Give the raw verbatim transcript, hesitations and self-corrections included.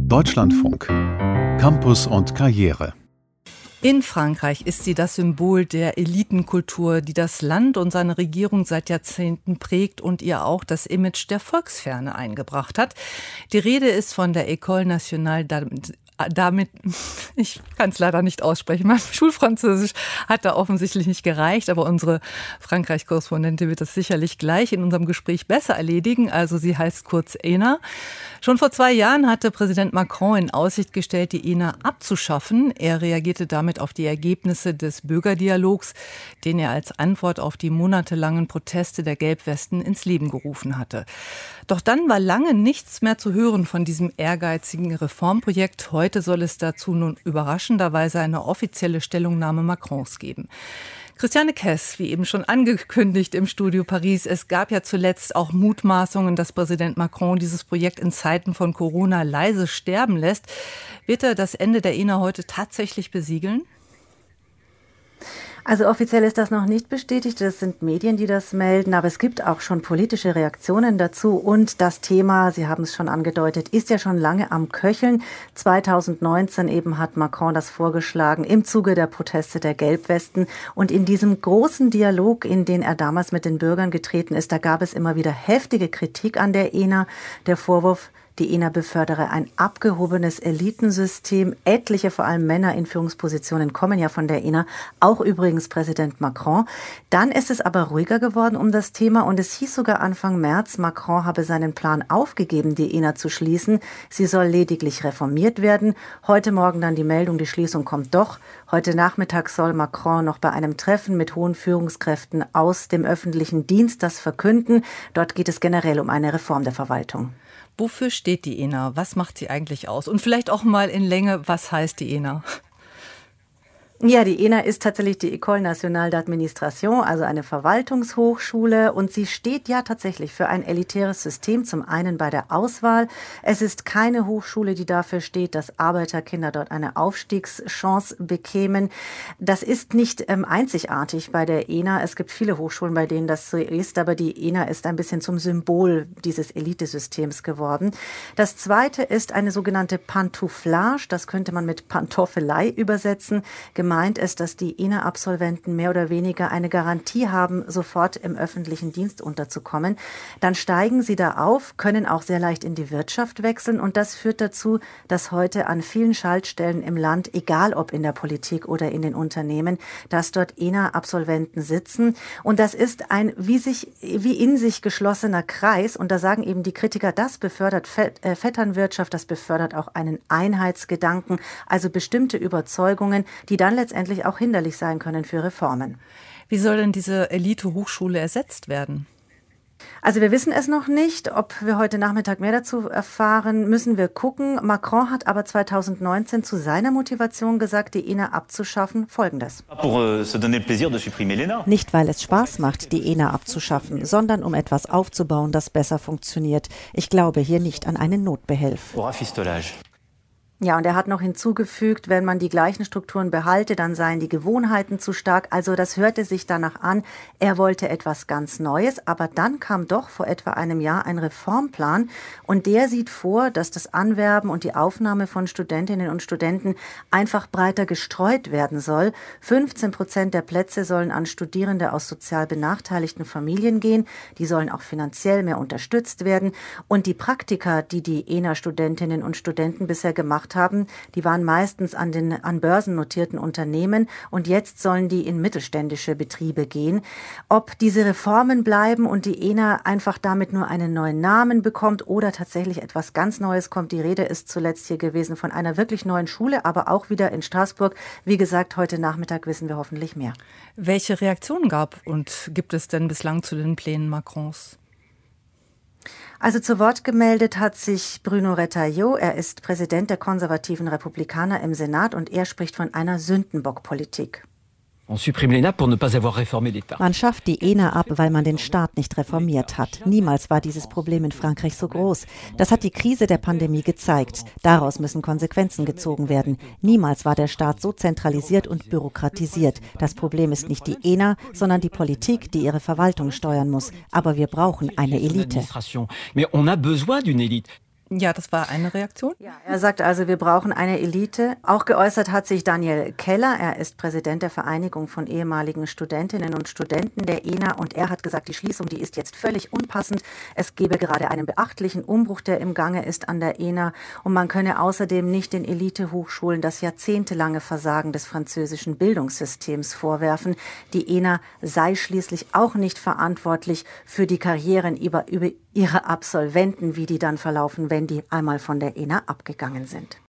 Deutschlandfunk. Campus und Karriere. In Frankreich ist sie das Symbol der Elitenkultur, die das Land und seine Regierung seit Jahrzehnten prägt und ihr auch das Image der Volksferne eingebracht hat. Die Rede ist von der École Nationale damit, ich kann es leider nicht aussprechen, mein Schulfranzösisch hat da offensichtlich nicht gereicht, aber unsere Frankreich-Korrespondentin wird das sicherlich gleich in unserem Gespräch besser erledigen. Also sie heißt kurz E N A. Schon vor zwei Jahren hatte Präsident Macron in Aussicht gestellt, die E N A abzuschaffen. Er reagierte damit auf die Ergebnisse des Bürgerdialogs, den er als Antwort auf die monatelangen Proteste der Gelbwesten ins Leben gerufen hatte. Doch dann war lange nichts mehr zu hören von diesem ehrgeizigen Reformprojekt. Heute soll es dazu nun überraschenderweise eine offizielle Stellungnahme Macrons geben. Christiane Kess, wie eben schon angekündigt im Studio Paris, es gab ja zuletzt auch Mutmaßungen, dass Präsident Macron dieses Projekt in Zeiten von Corona leise sterben lässt. Wird er das Ende der E N A heute tatsächlich besiegeln? Also offiziell ist das noch nicht bestätigt, das sind Medien, die das melden, aber es gibt auch schon politische Reaktionen dazu und das Thema, Sie haben es schon angedeutet, ist ja schon lange am Köcheln. zweitausendneunzehn eben hat Macron das vorgeschlagen im Zuge der Proteste der Gelbwesten und in diesem großen Dialog, in den er damals mit den Bürgern getreten ist, da gab es immer wieder heftige Kritik an der E N A, der Vorwurf, die E N A befördere ein abgehobenes Elitensystem. Etliche, vor allem Männer in Führungspositionen, kommen ja von der E N A, auch übrigens Präsident Macron. Dann ist es aber ruhiger geworden um das Thema und es hieß sogar Anfang März, Macron habe seinen Plan aufgegeben, die E N A zu schließen. Sie soll lediglich reformiert werden. Heute Morgen dann die Meldung, die Schließung kommt doch. Heute Nachmittag soll Macron noch bei einem Treffen mit hohen Führungskräften aus dem öffentlichen Dienst das verkünden. Dort geht es generell um eine Reform der Verwaltung. Wofür steht die E N A? Was macht sie eigentlich aus? Und vielleicht auch mal in Länge, was heißt die E N A? Ja, die E N A ist tatsächlich die École Nationale d'Administration, also eine Verwaltungshochschule. Und sie steht ja tatsächlich für ein elitäres System, zum einen bei der Auswahl. Es ist keine Hochschule, die dafür steht, dass Arbeiterkinder dort eine Aufstiegschance bekämen. Das ist nicht ähm, einzigartig bei der E N A. Es gibt viele Hochschulen, bei denen das so ist, aber die E N A ist ein bisschen zum Symbol dieses Elitesystems geworden. Das zweite ist eine sogenannte Pantouflage. Das könnte man mit Pantoffelei übersetzen. Gemeint ist, dass die E N A-Absolventen mehr oder weniger eine Garantie haben, sofort im öffentlichen Dienst unterzukommen. Dann steigen sie da auf, können auch sehr leicht in die Wirtschaft wechseln und das führt dazu, dass heute an vielen Schaltstellen im Land, egal ob in der Politik oder in den Unternehmen, dass dort E N A-Absolventen sitzen. Und das ist ein wie sich wie in sich geschlossener Kreis. Und da sagen eben die Kritiker, das befördert Fett, äh, Vetternwirtschaft, das befördert auch einen Einheitsgedanken, also bestimmte Überzeugungen, die dann letztendlich auch hinderlich sein können für Reformen. Wie soll denn diese Elite-Hochschule ersetzt werden? Also wir wissen es noch nicht. Ob wir heute Nachmittag mehr dazu erfahren, müssen wir gucken. Macron hat aber zweitausendneunzehn zu seiner Motivation gesagt, die E N A abzuschaffen, Folgendes. Nicht, weil es Spaß macht, die E N A abzuschaffen, sondern um etwas aufzubauen, das besser funktioniert. Ich glaube hier nicht an einen Notbehelf. Ja, und er hat noch hinzugefügt, wenn man die gleichen Strukturen behalte, dann seien die Gewohnheiten zu stark. Also das hörte sich danach an, er wollte etwas ganz Neues. Aber dann kam doch vor etwa einem Jahr ein Reformplan und der sieht vor, dass das Anwerben und die Aufnahme von Studentinnen und Studenten einfach breiter gestreut werden soll. fünfzehn Prozent der Plätze sollen an Studierende aus sozial benachteiligten Familien gehen. Die sollen auch finanziell mehr unterstützt werden. Und die Praktika, die die E N A-Studentinnen und Studenten bisher gemacht haben, die waren meistens an den an Börsen notierten Unternehmen und jetzt sollen die in mittelständische Betriebe gehen. Ob diese Reformen bleiben und die E N A einfach damit nur einen neuen Namen bekommt oder tatsächlich etwas ganz Neues kommt, die Rede ist zuletzt hier gewesen von einer wirklich neuen Schule, aber auch wieder in Straßburg. Wie gesagt, heute Nachmittag wissen wir hoffentlich mehr. Welche Reaktionen gab und gibt es denn bislang zu den Plänen Macrons? Also zu Wort gemeldet hat sich Bruno Retailleau. Er ist Präsident der konservativen Republikaner im Senat und er spricht von einer Sündenbockpolitik. Man schafft die E N A ab, weil man den Staat nicht reformiert hat. Niemals war dieses Problem in Frankreich so groß. Das hat die Krise der Pandemie gezeigt. Daraus müssen Konsequenzen gezogen werden. Niemals war der Staat so zentralisiert und bürokratisiert. Das Problem ist nicht die E N A, sondern die Politik, die ihre Verwaltung steuern muss. Aber wir brauchen eine Elite. Ja, das war eine Reaktion. Ja, er sagt also, wir brauchen eine Elite. Auch geäußert hat sich Daniel Keller. Er ist Präsident der Vereinigung von ehemaligen Studentinnen und Studenten der E N A. Und er hat gesagt, die Schließung, die ist jetzt völlig unpassend. Es gebe gerade einen beachtlichen Umbruch, der im Gange ist an der E N A. Und man könne außerdem nicht den Elitehochschulen das jahrzehntelange Versagen des französischen Bildungssystems vorwerfen. Die E N A sei schließlich auch nicht verantwortlich für die Karrieren über, über ihre Absolventen, wie die dann verlaufen, wenn die einmal von der E N A abgegangen sind.